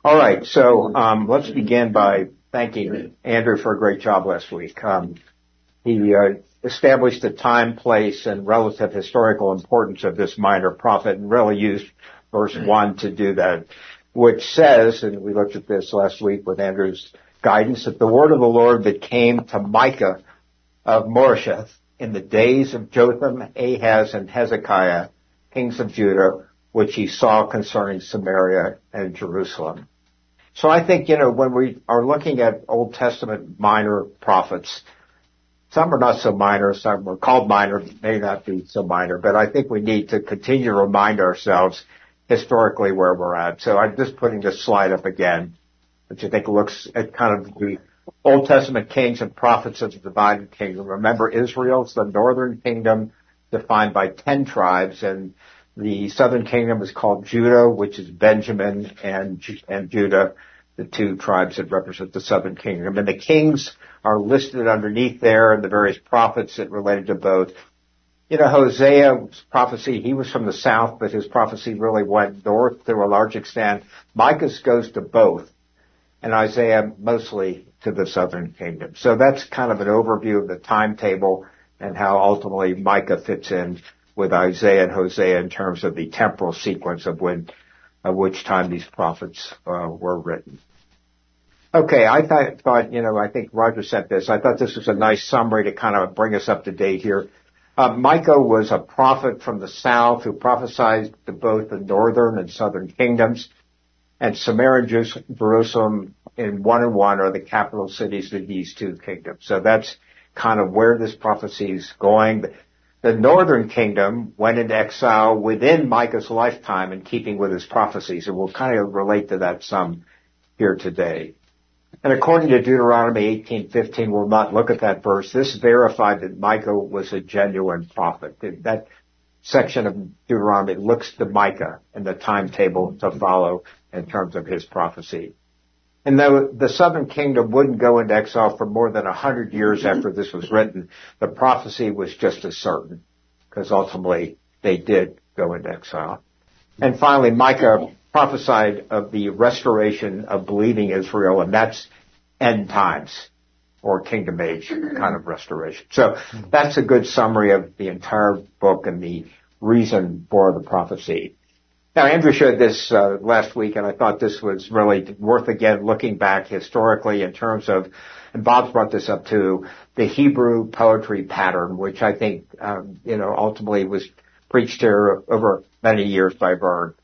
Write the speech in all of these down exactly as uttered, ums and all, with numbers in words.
All right, so um, let's begin by thanking Andrew for a great job last week. Um, he uh, established the time, place, and relative historical importance of this minor prophet and really used verse one to do that, which says, and we looked at this last week with Andrew's guidance, that the word of the Lord that came to Micah of Moresheth in the days of Jotham, Ahaz, and Hezekiah, kings of Judah, which he saw concerning Samaria and Jerusalem. So I think, you know, when we are looking at Old Testament minor prophets, some are not so minor, some are called minor, may not be so minor, but I think we need to continue to remind ourselves historically where we're at. So I'm just putting this slide up again, which I think looks at kind of the Old Testament kings and prophets of the divided kingdom. Remember, Israel's the northern kingdom defined by ten tribes, and the southern kingdom is called Judah, which is Benjamin and, and Judah, the two tribes that represent the southern kingdom. And the kings are listed underneath there and the various prophets that related to both. You know, Hosea's prophecy, he was from the south, but his prophecy really went north to a large extent. Micah's goes to both, and Isaiah mostly to the southern kingdom. So that's kind of an overview of the timetable and how ultimately Micah fits in with Isaiah and Hosea in terms of the temporal sequence of when, of which time these prophets uh, were written. Okay, I thought, thought, you know, I think Roger sent this. I thought this was a nice summary to kind of bring us up to date here. Uh, Micah was a prophet from the south who prophesied to both the northern and southern kingdoms, and Samaria and Jerusalem in one and one are the capital cities of these two kingdoms. So that's kind of where this prophecy is going. The northern kingdom went into exile within Micah's lifetime in keeping with his prophecies, and we'll kind of relate to that some here today. And according to Deuteronomy eighteen fifteen, we'll not look at that verse. This verified that Micah was a genuine prophet. That section of Deuteronomy looks to Micah and the timetable to follow in terms of his prophecy. And though the southern kingdom wouldn't go into exile for more than a hundred years after this was written, the prophecy was just as certain, because ultimately they did go into exile. And finally, Micah prophesied of the restoration of believing Israel, and that's end times or kingdom age kind of restoration. So that's a good summary of the entire book and the reason for the prophecy. Now, Andrew showed this uh, last week, and I thought this was really worth, again, looking back historically in terms of, and Bob's brought this up too, the Hebrew poetry pattern, which I think, um, you know, ultimately was preached here over many years by Vern.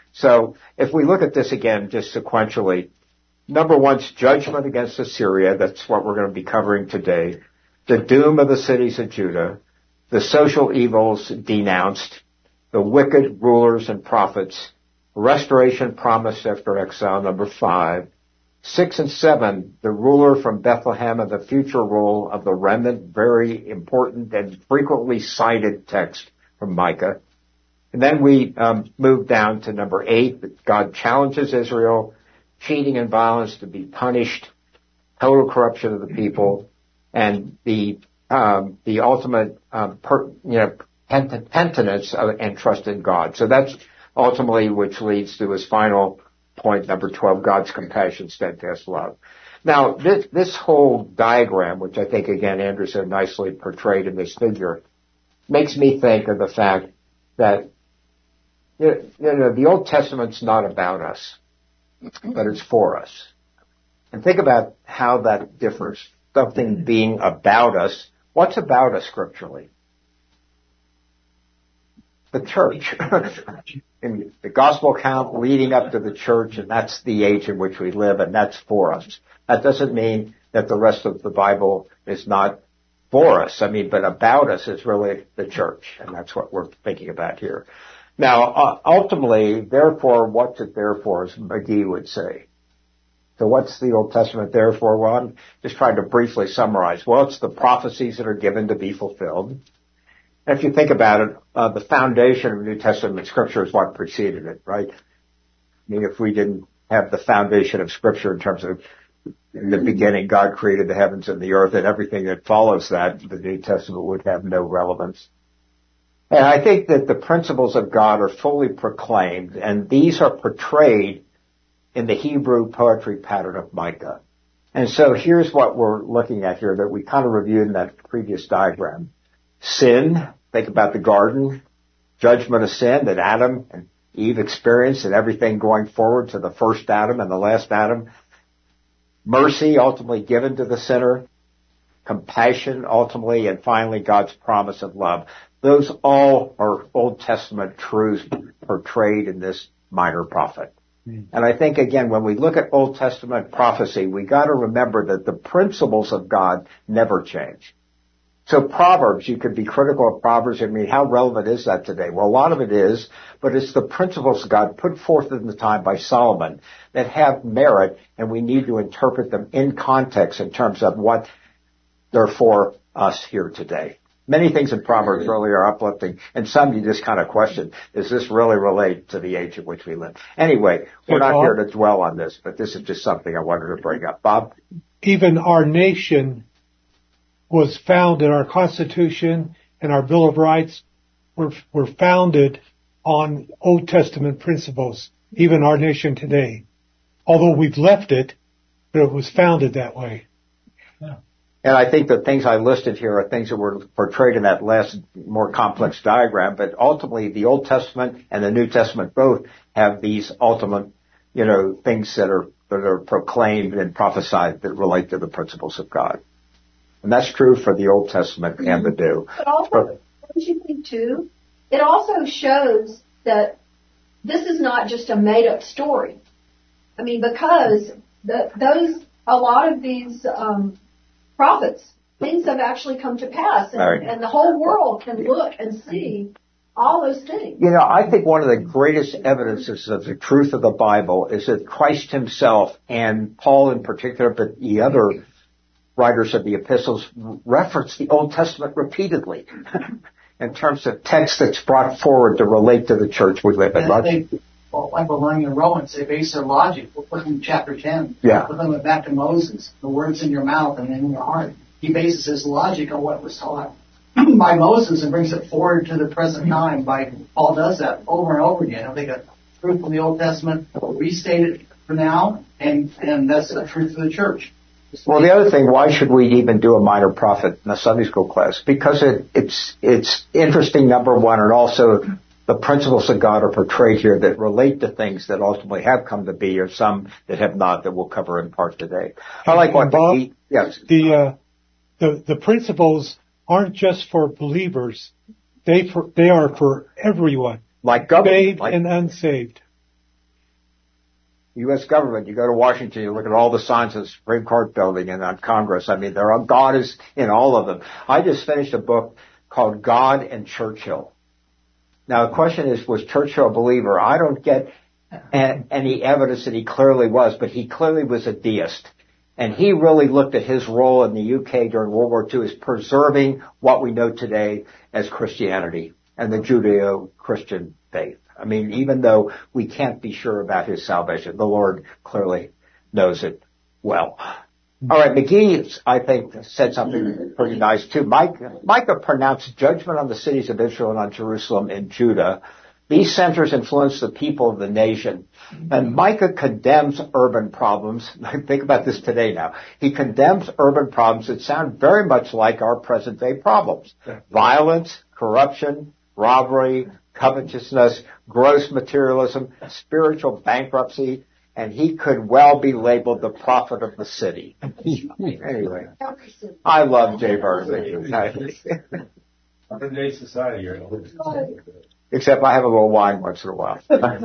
So if we look at this again just sequentially, number one's judgment against Assyria. That's what we're going to be covering today. The doom of the cities of Judah. The social evils denounced. The wicked rulers and prophets, restoration promised after exile, number five. Six and seven, the ruler from Bethlehem and the future role of the remnant, very important and frequently cited text from Micah. And then we um, move down to number eight, that God challenges Israel, cheating and violence to be punished, total corruption of the people, and the um, the ultimate um, per, you know penitence and trust in God. So that's ultimately which leads to his final point, number twelve, God's compassion, steadfast love. Now, this, this whole diagram, which I think, again, Andrew so nicely portrayed in this figure, makes me think of the fact that, you know, the Old Testament's not about us, but it's for us. And think about how that differs. Something being about us. What's about us scripturally? The church. In the gospel account leading up to the church, and that's the age in which we live, and that's for us. That doesn't mean that the rest of the Bible is not for us. I mean, but about us is really the church, and that's what we're thinking about here. Now, uh, ultimately, therefore, what's it there for, as McGee would say? So what's the Old Testament there for? Well, I'm just trying to briefly summarize. Well, it's the prophecies that are given to be fulfilled. And if you think about it, uh, the foundation of New Testament Scripture is what preceded it, right? I mean, if we didn't have the foundation of Scripture in terms of in the beginning God created the heavens and the earth and everything that follows that, the New Testament would have no relevance. And I think that the principles of God are fully proclaimed, and these are portrayed in the Hebrew poetry pattern of Micah. And so here's what we're looking at here that we kind of reviewed in that previous diagram. Sin, think about the garden, judgment of sin that Adam and Eve experienced and everything going forward to the first Adam and the last Adam. Mercy ultimately given to the sinner. Compassion ultimately, and finally God's promise of love. Those all are Old Testament truths portrayed in this minor prophet. Mm. And I think again, when we look at Old Testament prophecy, we got to remember that the principles of God never change. So Proverbs, you could be critical of Proverbs. I mean, how relevant is that today? Well, a lot of it is, but it's the principles of God put forth in the time by Solomon that have merit, and we need to interpret them in context in terms of what they're for us here today. Many things in Proverbs really are uplifting, and some you just kind of question, does this really relate to the age in which we live? Anyway, we're not here to dwell on this, but this is just something I wanted to bring up. Bob? Even our nation was founded, our Constitution and our Bill of Rights were, were founded on Old Testament principles, even our nation today. Although we've left it, but it was founded that way. Yeah. And I think the things I listed here are things that were portrayed in that last, more complex diagram, but ultimately the Old Testament and the New Testament both have these ultimate, you know, things that are, that are proclaimed and prophesied that relate to the principles of God. And that's true for the Old Testament and the New. But also, don't you think too, it also shows that this is not just a made-up story. I mean, because the, those, a lot of these um, prophets, things have actually come to pass, and, right. and the whole world can look and see all those things. You know, I think one of the greatest evidences of the truth of the Bible is that Christ himself, and Paul in particular, but the other writers of the epistles, reference the Old Testament repeatedly in terms of text that's brought forward to relate to the church we live in. They, well, like we're learning in Romans, they base their logic. We'll put them in chapter ten. Yeah. We'll put them back to Moses. The words in your mouth and in your heart. He bases his logic on what was taught by Moses and brings it forward to the present time. By Paul does that over and over again. I think a truth from the Old Testament restated for now, and and that's the truth of the church. Well, the other thing, why should we even do a minor prophet in a Sunday school class? Because it, it's it's interesting, number one, and also the principles of God are portrayed here that relate to things that ultimately have come to be, or some that have not, that we'll cover in part today. I like what Bob, the, yes. The, uh, the the principles aren't just for believers; they for they are for everyone, like government, saved like, and unsaved. U S government, you go to Washington, you look at all the signs of the Supreme Court building and on Congress. I mean, there are, God is in all of them. I just finished a book called God and Churchill. Now, the question is, was Churchill a believer? I don't get a, any evidence that he clearly was, but he clearly was a deist. And he really looked at his role in the U K during World War Two as preserving what we know today as Christianity and the Judeo-Christian faith. I mean, even though we can't be sure about his salvation, the Lord clearly knows it well. All right, McGee, I think, said something pretty nice, too. Micah, Micah pronounced judgment on the cities of Israel and on Jerusalem and Judah. These centers influence the people of the nation. And Micah condemns urban problems. Think about this today now. He condemns urban problems that sound very much like our present-day problems. Violence, corruption, robbery, covetousness, gross materialism, spiritual bankruptcy, and he could well be labeled the prophet of the city. Anyway, I love Jay Berger. Modern day society, except I have a little wine once in a while.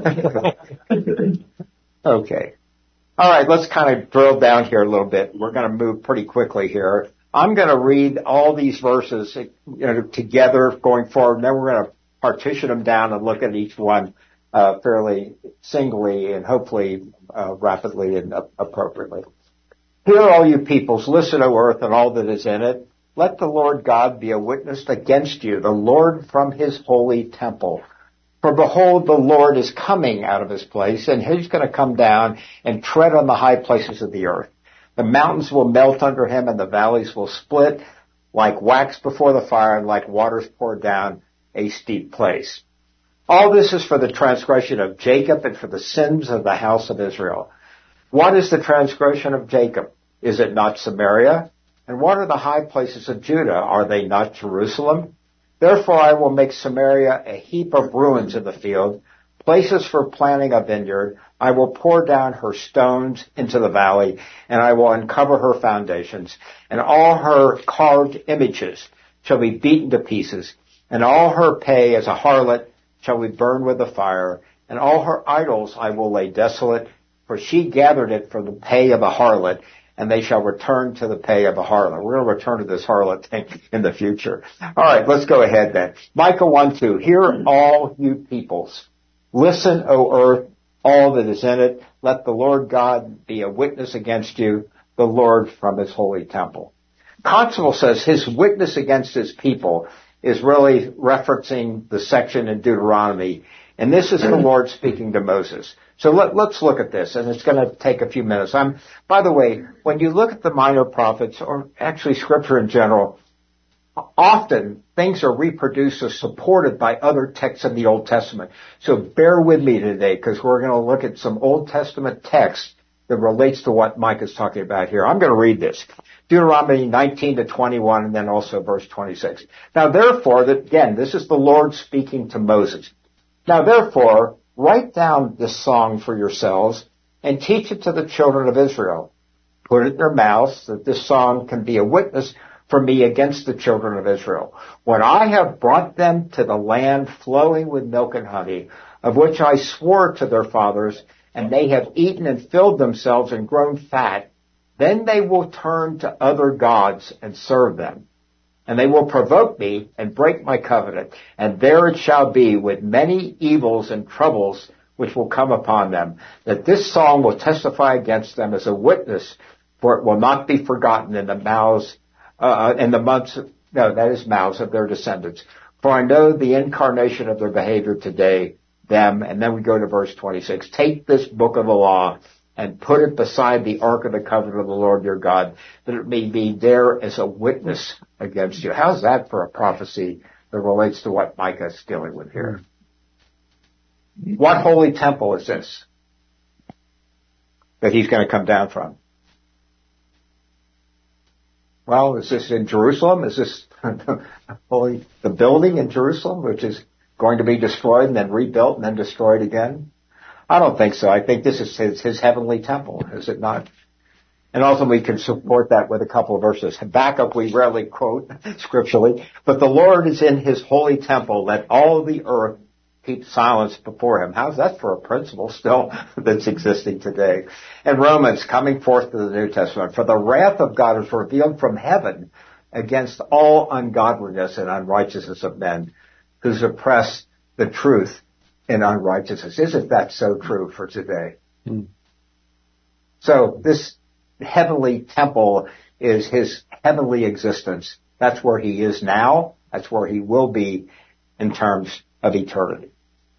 Okay. All right, let's kind of drill down here a little bit. We're going to move pretty quickly here. I'm going to read all these verses, you know, together going forward, and then we're going to partition them down and look at each one uh, fairly singly and hopefully uh, rapidly and uh, appropriately. Hear, all you peoples, listen, O earth, and all that is in it. Let the Lord God be a witness against you, the Lord from his holy temple. For behold, the Lord is coming out of his place, and he's going to come down and tread on the high places of the earth. The mountains will melt under him, and the valleys will split like wax before the fire, and like waters poured down a steep place. All this is for the transgression of Jacob and for the sins of the house of Israel. What is the transgression of Jacob? Is it not Samaria? And what are the high places of Judah? Are they not Jerusalem? Therefore I will make Samaria a heap of ruins in the field, places for planting a vineyard. I will pour down her stones into the valley, and I will uncover her foundations, and all her carved images shall be beaten to pieces, and all her pay as a harlot shall be burned with the fire, and all her idols I will lay desolate, for she gathered it for the pay of a harlot, and they shall return to the pay of a harlot. We're going to return to this harlot thing in the future. All right, let's go ahead then. Micah one two, hear all you peoples. Listen, O earth, all that is in it. Let the Lord God be a witness against you, the Lord from his holy temple. Constable says his witness against his people is really referencing the section in Deuteronomy. And this is the Lord speaking to Moses. So let, let's look at this, and it's going to take a few minutes. I'm, by the way, when you look at the minor prophets, or actually Scripture in general, often things are reproduced or supported by other texts in the Old Testament. So bear with me today, because we're going to look at some Old Testament text that relates to what Mike is talking about here. I'm going to read this. Deuteronomy nineteen to twenty-one, and then also verse twenty-six. Now therefore, that again, this is the Lord speaking to Moses. Now therefore, write down this song for yourselves and teach it to the children of Israel. Put it in their mouths that this song can be a witness for me against the children of Israel. When I have brought them to the land flowing with milk and honey, of which I swore to their fathers, and they have eaten and filled themselves and grown fat, then they will turn to other gods and serve them. And they will provoke me and break my covenant. And there it shall be with many evils and troubles which will come upon them, that this song will testify against them as a witness, for it will not be forgotten in the mouths, uh, in the months, no, that is mouths of their descendants. For I know the incarnation of their behavior today, them. And then we go to verse twenty-six. Take this book of the law and put it beside the ark of the covenant of the Lord your God, that it may be there as a witness against you. How's that for a prophecy that relates to what Micah is dealing with here? What holy temple is this that he's going to come down from? Well, is this in Jerusalem? Is this holy, the building in Jerusalem, which is going to be destroyed and then rebuilt and then destroyed again? I don't think so. I think this is his, his heavenly temple, is it not? And ultimately we can support that with a couple of verses. Habakkuk we rarely quote scripturally, but the Lord is in his holy temple. Let all the earth keep silence before him. How's that for a principle still that's existing today? And Romans, coming forth to the New Testament, for the wrath of God is revealed from heaven against all ungodliness and unrighteousness of men who suppress the truth in unrighteousness. Isn't that so true for today? Mm. So this heavenly temple is his heavenly existence. That's where he is now. That's where he will be in terms of eternity.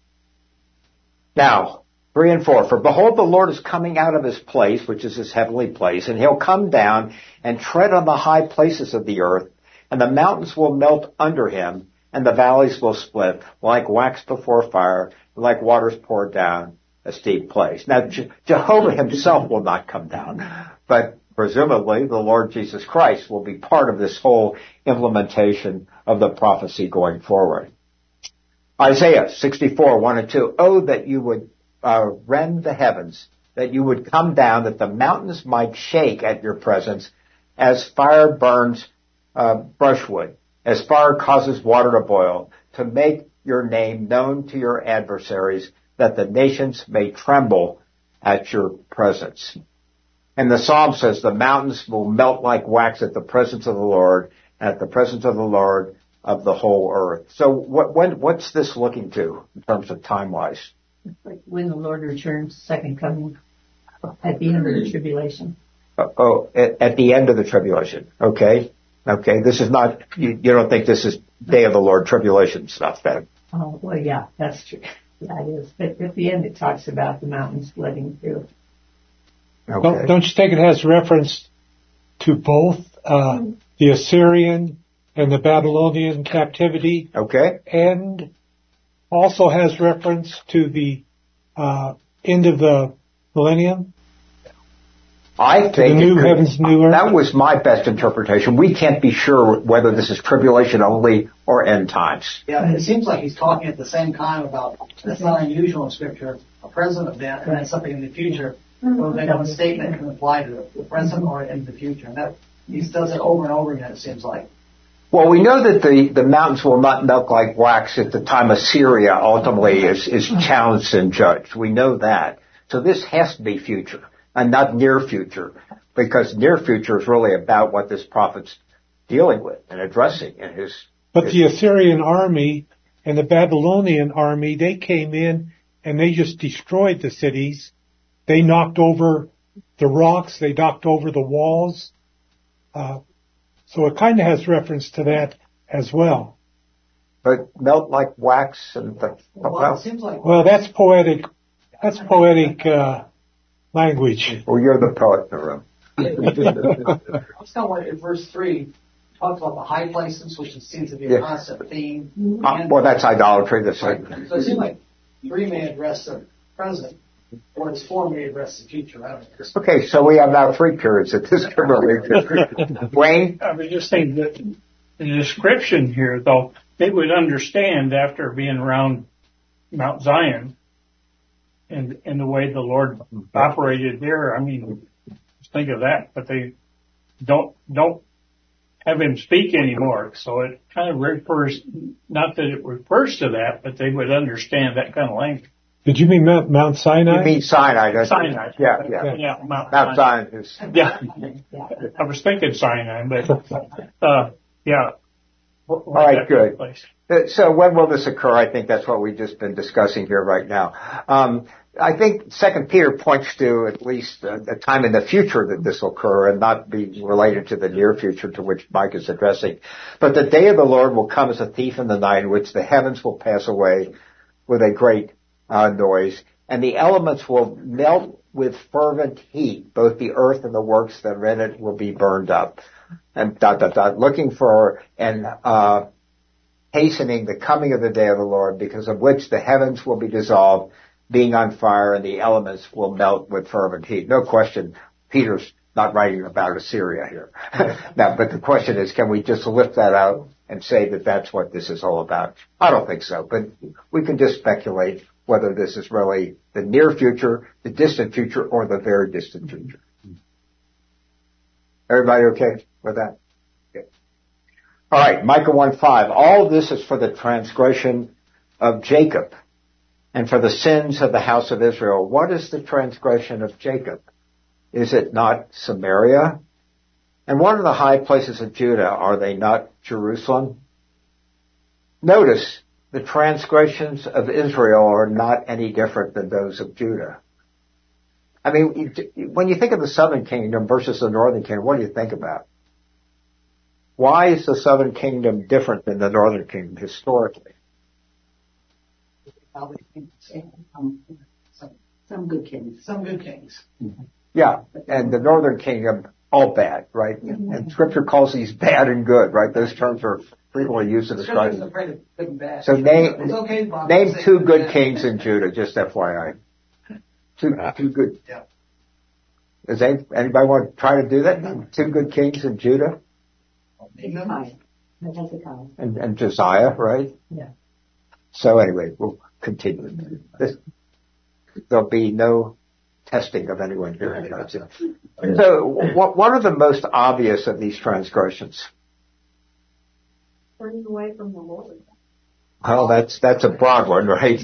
Now, three and four. For behold, the Lord is coming out of his place, which is his heavenly place, and he'll come down and tread on the high places of the earth, and the mountains will melt under him, and the valleys will split like wax before fire, like waters poured down a steep place. Now, Je- Jehovah himself will not come down, but presumably the Lord Jesus Christ will be part of this whole implementation of the prophecy going forward. Isaiah sixty-four, one and two. Oh, that you would uh, rend the heavens, that you would come down, that the mountains might shake at your presence, as fire burns uh, brushwood, as fire causes water to boil, to make your name known to your adversaries, that the nations may tremble at your presence. And the Psalm says the mountains will melt like wax at the presence of the Lord, and at the presence of the Lord of the whole earth. So what, when, what's this looking to in terms of time-wise? Like when the Lord returns, second coming, at the end of the tribulation. Oh, oh at, at the end of the tribulation. Okay. Okay. This is not, you, you don't think this is day of the Lord tribulation stuff then? Oh, well, yeah, that's true. Yeah, it is. But at the end it talks about the mountains splitting through. Okay. Don't, don't you think it has reference to both uh, the Assyrian and the Babylonian captivity? Okay. And also has reference to the uh, end of the millennium? I think the new could, heavens, new earth. That was my best interpretation. We can't be sure whether this is tribulation only or end times. Yeah, it seems like he's talking at the same time about, that's not unusual in Scripture, a present event and then something in the future. So then a statement can apply to the present or in the future. And that, he does it over and over again, it seems like. Well, we know that the, the mountains will not melt like wax at the time Assyria ultimately is, is challenged and judged. We know that. So this has to be future and not near future, because near future is really about what this prophet's dealing with and addressing in his. But his, the Assyrian army and the Babylonian army, they came in and they just destroyed the cities. They knocked over the rocks. They knocked over the walls. Uh, so it kind of has reference to that as well. But melt like wax and the. Well, it seems like. Well, that's poetic. That's poetic uh, language. Well, you're the poet in the room. Let's go with it. Verse three talks about the high places, which seems to be a Yeah. constant theme. Uh, well, that's idolatry. That's Right. like, So it seems like three may address the present, whereas four may address the future. I don't know. okay, so we have now three periods at this current. Wayne? I was just saying that the description here, though, they would understand after being around Mount Zion and, and the way the Lord operated there. I mean, just think of that, but they don't, don't have him speak anymore. So it kind of refers, not that it refers to that, but they would understand that kind of language. Did you mean Mount, Mount Sinai? You mean Sinai, don't you? Sinai. Yeah, yeah. Yeah, Mount, Mount Zion is. Yeah. I was thinking Sinai, but, uh, yeah. All right, good. Uh, So when will this occur? I think that's what we've just been discussing here right now. Um, I think Second Peter points to at least a, a time in the future that this will occur and not be related to the near future to which Mike is addressing. But the day of the Lord will come as a thief in the night, in which the heavens will pass away with a great uh, noise, and the elements will melt with fervent heat. Both the earth and the works that are in it will be burned up. And dot, dot, dot, looking for and uh hastening the coming of the day of the Lord, because of which the heavens will be dissolved, being on fire, and the elements will melt with fervent heat. No question, Peter's not writing about Assyria here. Now, but the question is, can we just lift that out and say that that's what this is all about? I don't think so, but we can just speculate whether this is really the near future, the distant future, or the very distant future. Everybody okay with that? Okay. All right, Micah one five. All this is for the transgression of Jacob and for the sins of the house of Israel. What is the transgression of Jacob? Is it not Samaria? And what are the high places of Judah? Are they not Jerusalem? Notice the transgressions of Israel are not any different than those of Judah. I mean, when you think of the southern kingdom versus the northern kingdom, what do you think about? Why is the southern kingdom different than the northern kingdom historically? Some good kings. Some good kings. Yeah, and the northern kingdom, all bad, right? Mm-hmm. And Scripture calls these bad and good, right? Those terms are frequently used to describe them. So name, okay, name two good kings in Judah, just F Y I. Two, two good. Yeah. Does any, anybody want to try to do that? Two good kings in Judah? And, and Josiah, right? Yeah. So anyway, we'll continue. This, there'll be no testing of anyone here. So what, what are the most obvious of these transgressions? Turning away from the Lord. Well, that's, that's a broad one, right?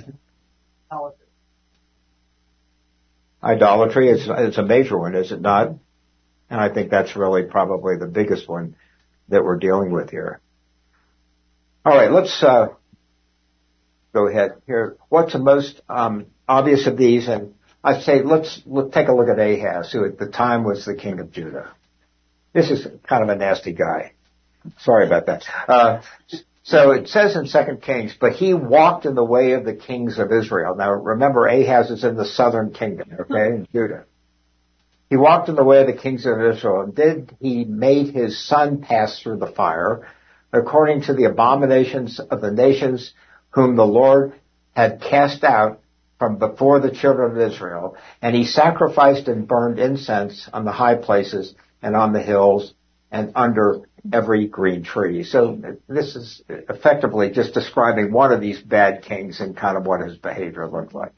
Idolatry is, is a major one, is it not? And I think that's really probably the biggest one that we're dealing with here. All right, let's uh, go ahead here. What's the most um, obvious of these? And I'd say let's look, take a look at Ahaz, who at the time was the king of Judah. This is kind of a nasty guy. Sorry about that. Uh, So it says in Second Kings, but he walked in the way of the kings of Israel. Now remember, Ahaz is in the southern kingdom, okay, in Judah. He walked in the way of the kings of Israel, and did he made his son pass through the fire, according to the abominations of the nations whom the Lord had cast out, from before the children of Israel, and he sacrificed and burned incense on the high places and on the hills and under every green tree. So this is effectively just describing one of these bad kings and kind of what his behavior looked like.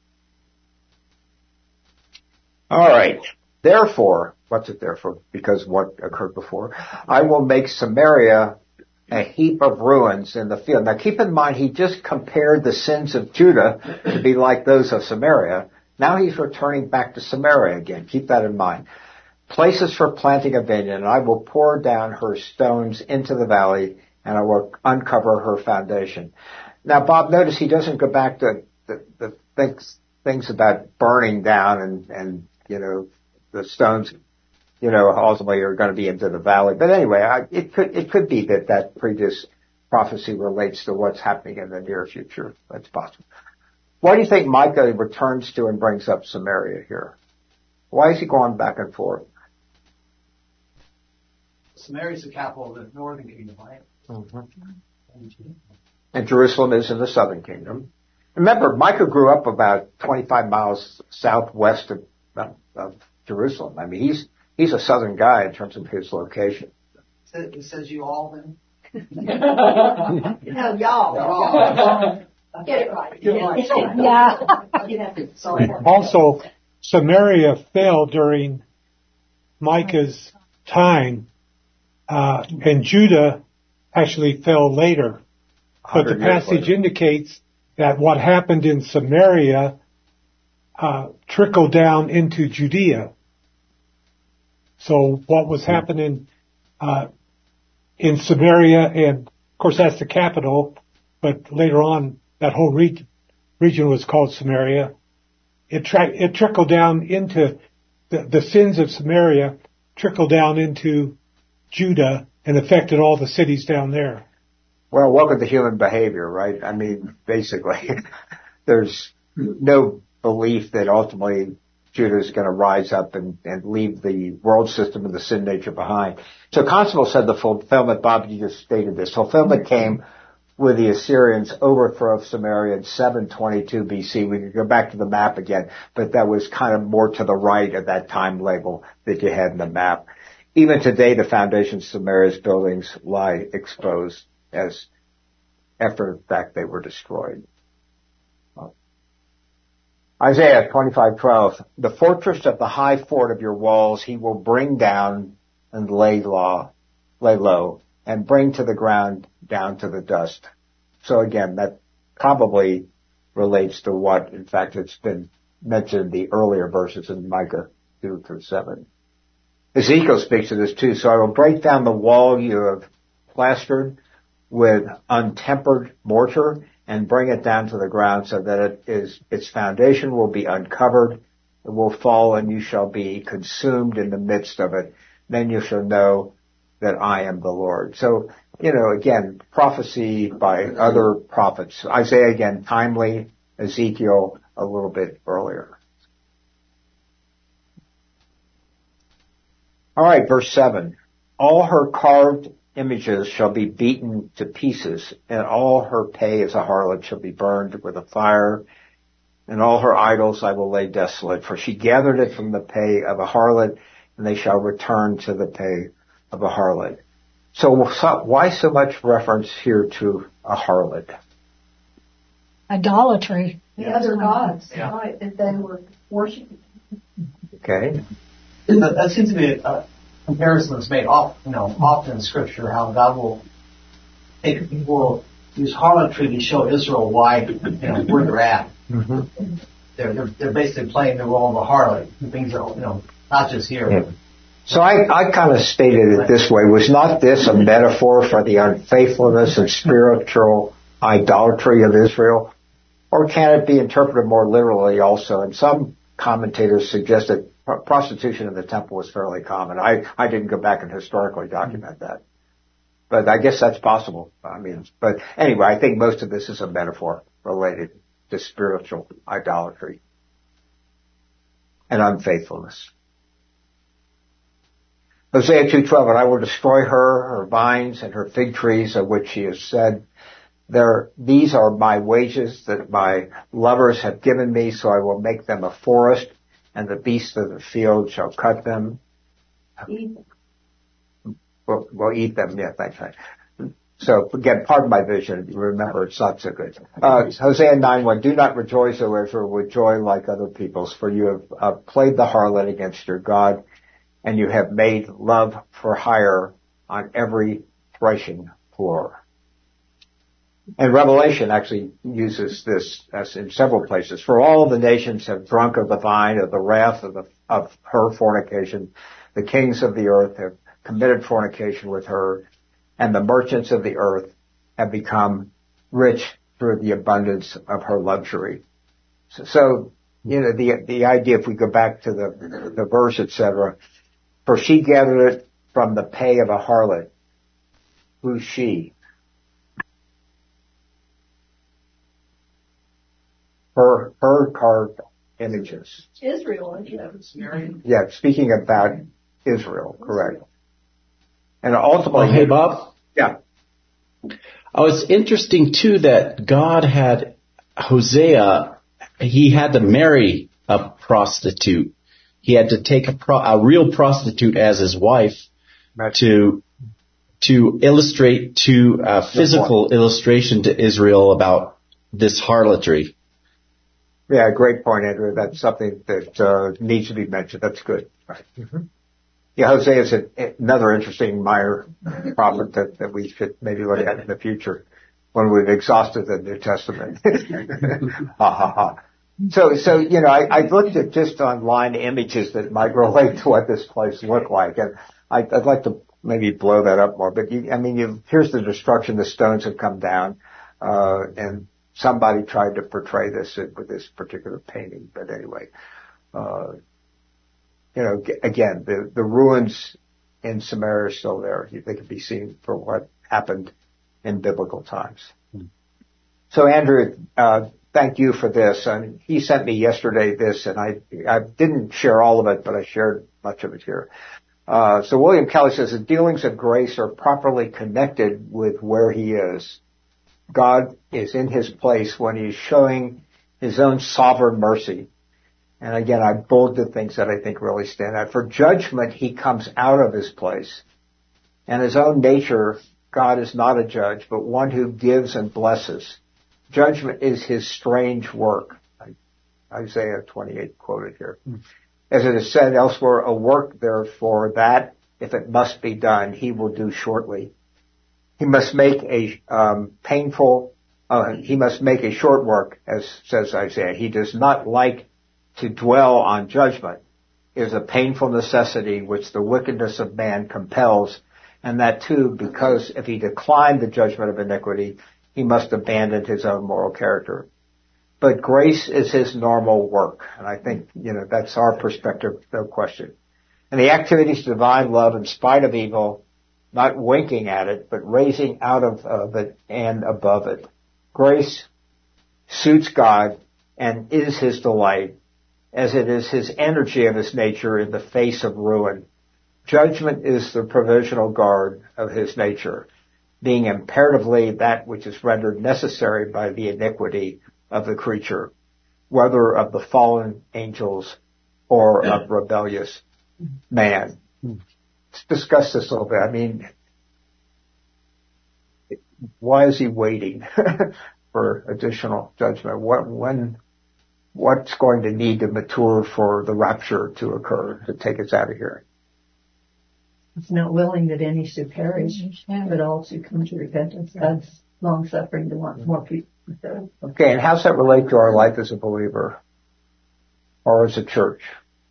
All right. Therefore, what's it there for? Because what occurred before? I will make Samaria a heap of ruins in the field. Now keep in mind, he just compared the sins of Judah to be like those of Samaria. Now he's returning back to Samaria again. Keep that in mind. Places for planting a vineyard, and I will pour down her stones into the valley, and I will uncover her foundation. Now, Bob, notice he doesn't go back to the, the things, things about burning down and, and, you know, the stones, you know, ultimately are going to be into the valley. But anyway, I, it could, it could be that that previous prophecy relates to what's happening in the near future. That's possible. Why do you think Micah returns to and brings up Samaria here? Why is he going back and forth? Samaria is the capital of the northern kingdom, right? Mm-hmm. And Jerusalem is in the southern kingdom. Remember, Micah grew up about twenty-five miles southwest of, of Jerusalem. I mean, he's he's a southern guy in terms of his location. It says you all then? No, y'all. Y'all. Get it right. Get it right. Yeah. Sorry. Also, Samaria fell during Micah's time, uh, and Judah actually fell later. But the passage indicates that what happened in Samaria uh, trickled down into Judea. So what was happening uh, in Samaria, and of course that's the capital, but later on that whole region, region was called Samaria. It, tra- it trickled down into the, the sins of Samaria, trickled down into Judah and affected all the cities down there. Well, welcome to human behavior, right? I mean, basically, there's no belief that ultimately Judah is going to rise up and, and leave the world system and the sin nature behind. So Constable said the fulfillment, Bob, you just stated this, fulfillment came with the Assyrians' overthrow of Samaria in seven twenty-two B C. We could go back to the map again, but that was kind of more to the right of that time label that you had in the map. Even today, the foundations of Samaria's buildings lie exposed as after the fact they were destroyed. Isaiah twenty-five twelve, the fortress of the high fort of your walls he will bring down and lay low, lay low, and bring to the ground down to the dust. So again, that probably relates to what, in fact, it's been mentioned in the earlier verses in Micah two through seven. Ezekiel speaks to this too. So I will break down the wall you have plastered with untempered mortar and bring it down to the ground so that it is, its foundation will be uncovered. It will fall and you shall be consumed in the midst of it. Then you shall know that I am the Lord. So, you know, again, prophecy by other prophets. Isaiah again, timely. Ezekiel a little bit earlier. All right, verse seven. All her carved images shall be beaten to pieces, and all her pay as a harlot shall be burned with a fire, and all her idols I will lay desolate, for she gathered it from the pay of a harlot, and they shall return to the pay of a harlot. So, so why so much reference here to a harlot? Idolatry. The Yeah. other gods, Yeah. right, that they were worshiping. Okay. That, that seems to be a, a comparison that's made often, you know, often in Scripture, how God will take, will use harlotry to show Israel why, you know, where they're at. Mm-hmm. They're, they're they're basically playing the role of a harlot. Things are, you know, not just here. Yeah. So I, I kind of stated it this way. Was not this a metaphor for the unfaithfulness and spiritual idolatry of Israel? Or can it be interpreted more literally also? And some commentators suggest that prostitution in the temple was fairly common. I, I didn't go back and historically document that. But I guess that's possible. I mean, but anyway, I think most of this is a metaphor related to spiritual idolatry and unfaithfulness. Hosea two twelve, and I will destroy her, her vines, and her fig trees of which she has said, There, these are my wages that my lovers have given me, so I will make them a forest, and the beasts of the field shall cut them. Eat. We'll, we'll eat them. Yeah, thanks. So again, pardon my vision. Remember, it's not so good. Uh, Hosea nine one, do not rejoice, O Israel, with joy like other peoples, for you have uh, played the harlot against your God, and you have made love for hire on every threshing floor. And Revelation actually uses this as in several places. For all the nations have drunk of the vine of the wrath of, the, of her fornication. The kings of the earth have committed fornication with her, and the merchants of the earth have become rich through the abundance of her luxury. So, so you know, the the idea, if we go back to the the verse, et cetera, for she gathered it from the pay of a harlot. Who's she? Her her carved images. Israel, isn't it? Yeah, speaking about Israel, correct. And ultimately, oh, hey Bob. Yeah. Oh, it's interesting too that God had Hosea. He had to marry a prostitute. He had to take a, pro, a real prostitute as his wife That's to to illustrate to a physical illustration to Israel about this harlotry. Yeah, great point, Andrew. That's something that uh, needs to be mentioned. That's good. Right. Mm-hmm. Yeah, Hosea is a, another interesting minor prophet that, that we should maybe look at in the future when we've exhausted the New Testament. ha ha ha. So, so you know, I, I looked at just online images that might relate to what this place looked like, and I, I'd like to maybe blow that up more. But you, I mean, you, here's the destruction. The stones have come down, uh, and somebody tried to portray this with this particular painting. But anyway, uh, you know, again, the, the ruins in Samaria are still there. They can be seen for what happened in biblical times. Mm. So Andrew, uh, thank you for this. And he sent me yesterday this, and I, I didn't share all of it, but I shared much of it here. Uh, so William Kelly says the dealings of grace are properly connected with where he is. God is in his place when he's showing his own sovereign mercy. And again, I bolded things that I think really stand out. For judgment, he comes out of his place. And his own nature, God is not a judge, but one who gives and blesses. Judgment is his strange work. Isaiah twenty-eight quoted here. As it is said elsewhere, a work therefore that, if it must be done, he will do shortly. He must make a um, painful, uh, he must make a short work, as says Isaiah. He does not like to dwell on judgment. It is a painful necessity which the wickedness of man compels, and that too because if he declined the judgment of iniquity, he must abandon his own moral character. But grace is his normal work, and I think, you know, that's our perspective, no question. And the activities of divine love in spite of evil, not winking at it, but raising out of, of it and above it. Grace suits God and is his delight, as it is his energy of his nature in the face of ruin. Judgment is the provisional guard of his nature, being imperatively that which is rendered necessary by the iniquity of the creature, whether of the fallen angels or of rebellious man. Let's discuss this a little bit. I mean, why is he waiting for additional judgment? What, when, what's going to need to mature for the rapture to occur, to take us out of here? It's not willing that any should perish, but all should come to repentance. God's long suffering to want more people. Okay, and how's that relate to our life as a believer or as a church?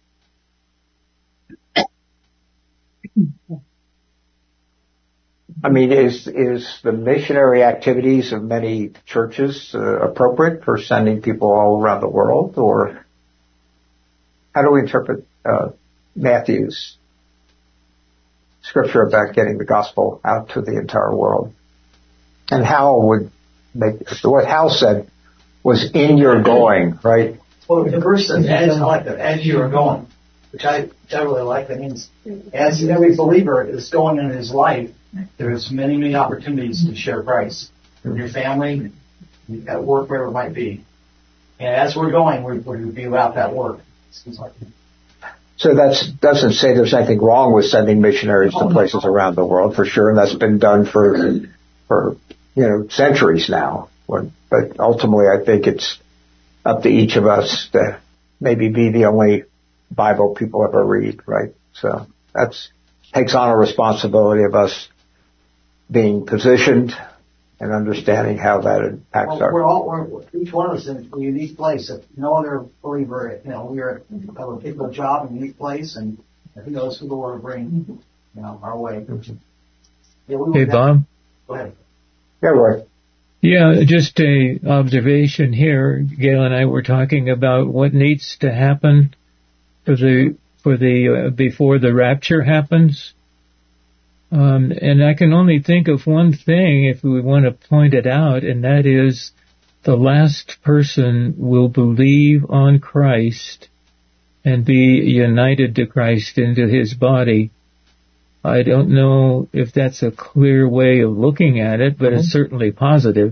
I mean, is is the missionary activities of many churches uh, appropriate for sending people all around the world, or how do we interpret uh, Matthew's scripture about getting the gospel out to the entire world? And Hal would make what Hal said was in your going, right? Well, the verse says, as, I like that, as you are going, which I, which I really like. That means as every believer is going in his life, there's many, many opportunities to share Christ. your family, at work, wherever it might be. And as we're going, we're going to be about that work. Seems like. So that doesn't say there's anything wrong with sending missionaries to places around the world, for sure, and that's been done for, for you know, centuries now. But ultimately, I think it's up to each of us to maybe be the only Bible people ever read, right? So that's takes on a responsibility of us being positioned and understanding how that impacts well, our. We're all, we're, each one of us in a unique place. If no other believer, you know, we're have a particular job in a unique place, and who knows who the Lord will bring, you know, our way. Yeah, we hey, Bob. Go ahead. Yeah, Roy. Yeah, just a observation here. Gail and I were talking about what needs to happen for the for the uh, before the rapture happens. Um, and I can only think of one thing if we want to point it out, and that is the last person will believe on Christ and be united to Christ into his body. I don't know if that's a clear way of looking at it, but mm-hmm. it's certainly positive.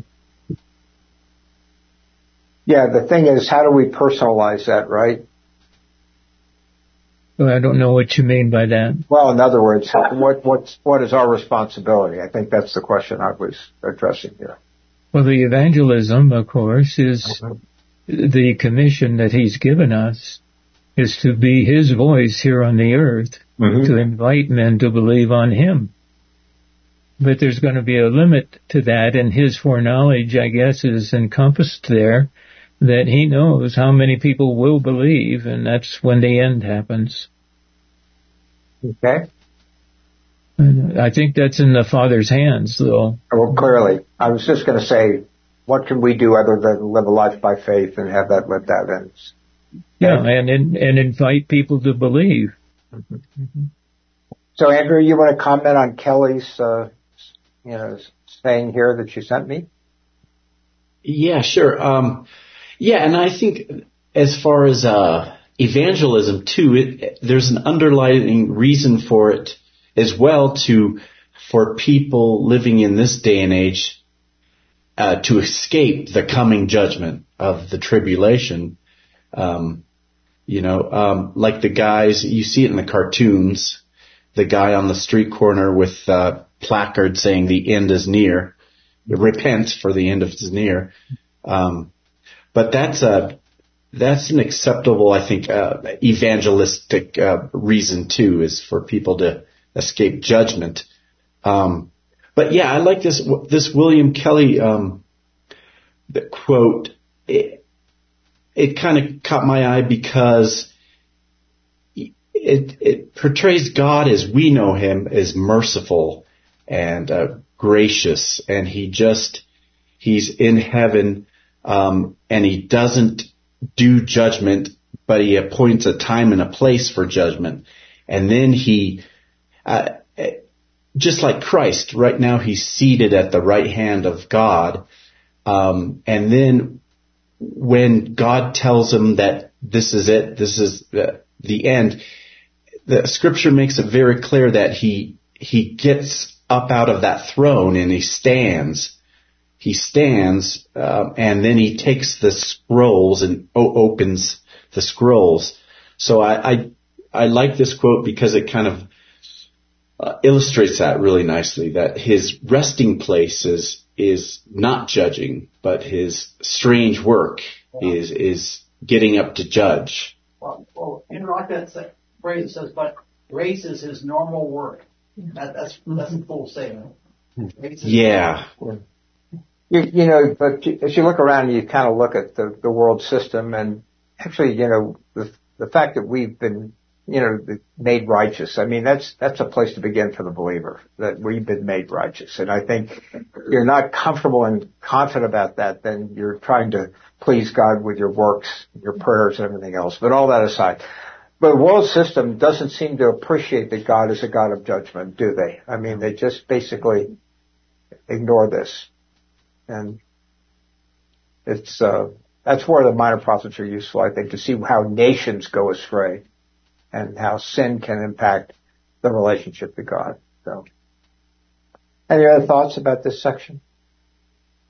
Yeah, the thing is, how do we personalize that, right? Well, I don't know what you mean by that. Well, in other words, what what's what is our responsibility? I think that's the question I was addressing here. Well, the evangelism, of course, is mm-hmm. the commission that he's given us is to be his voice here on the earth, mm-hmm. to invite men to believe on him. But there's going to be a limit to that, and his foreknowledge, I guess, is encompassed there, that he knows how many people will believe, and that's when the end happens. Okay. And I think that's in the Father's hands, though. Well, clearly. I was just going to say, what can we do other than live a life by faith and have that lived out in? Yeah, and and invite people to believe. Mm-hmm. Mm-hmm. So, Andrew, you want to comment on Kelly's, uh, you know, saying here that you sent me? Yeah, sure. Um, yeah, and I think as far as uh, evangelism too, it, there's an underlying reason for it as well to for people living in this day and age uh, to escape the coming judgment of the tribulation. Um, you know, um, like the guys, you see it in the cartoons, the guy on the street corner with uh, placard saying the end is near, repent for the end is near. Um, but that's a, that's an acceptable, I think, uh, evangelistic uh, reason too, is for people to escape judgment. Um, but yeah, I like this, this William Kelly, um, the quote. It, It kind of caught my eye because it, it portrays God as we know him as merciful and uh, gracious, and he just, he's in heaven, um, and he doesn't do judgment, but he appoints a time and a place for judgment. And then he, uh, just like Christ, right now he's seated at the right hand of God, um, and then when God tells him that this is it, this is the, the end, the scripture makes it very clear that he, he gets up out of that throne and he stands. He stands, uh, and then he takes the scrolls and o- opens the scrolls. So I, I, I like this quote because it kind of uh, illustrates that really nicely, that his resting place is, is not judging, but his strange work yeah. is is getting up to judge. Well, well in like that phrase it says, but grace is his normal work. That, that's that's a full statement. Yeah. You, you know, but as you look around, you kind of look at the, the world system, and actually, you know, the the fact that we've been, you know, made righteous. I mean, that's, that's a place to begin for the believer, that we've been made righteous. And I think if you're not comfortable and confident about that, then you're trying to please God with your works, your prayers, and everything else. But all that aside, but the world system doesn't seem to appreciate that God is a God of judgment, do they? I mean, they just basically ignore this. And it's, uh, that's where the minor prophets are useful, I think, to see how nations go astray and how sin can impact the relationship to God. So, any other thoughts about this section?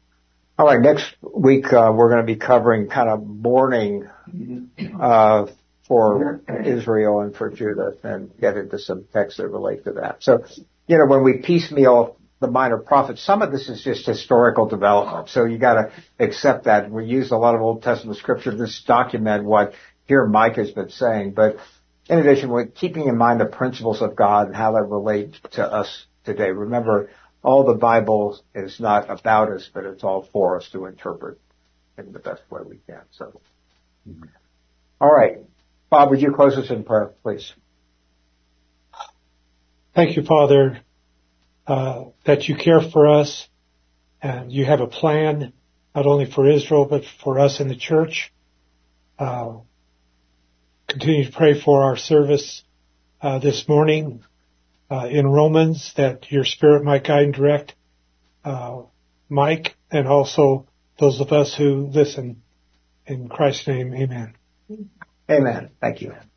All right, next week uh, we're going to be covering kind of mourning uh, for Israel and for Judah, and get into some texts that relate to that. So, you know, when we piecemeal the minor prophets, some of this is just historical development. So you got to accept that. We use a lot of Old Testament scripture to just document what here Micah has been saying. But in addition, we're keeping in mind the principles of God and how that relate to us today. Remember, all the Bible is not about us, but it's all for us to interpret in the best way we can. So, all right. Bob, would you close us in prayer, please? Thank you, Father, uh, that you care for us and you have a plan not only for Israel, but for us in the church. Uh, continue to pray for our service uh, this morning uh, in Romans, that your Spirit might guide and direct uh, Mike and also those of us who listen. In Christ's name, amen. Amen. Thank you.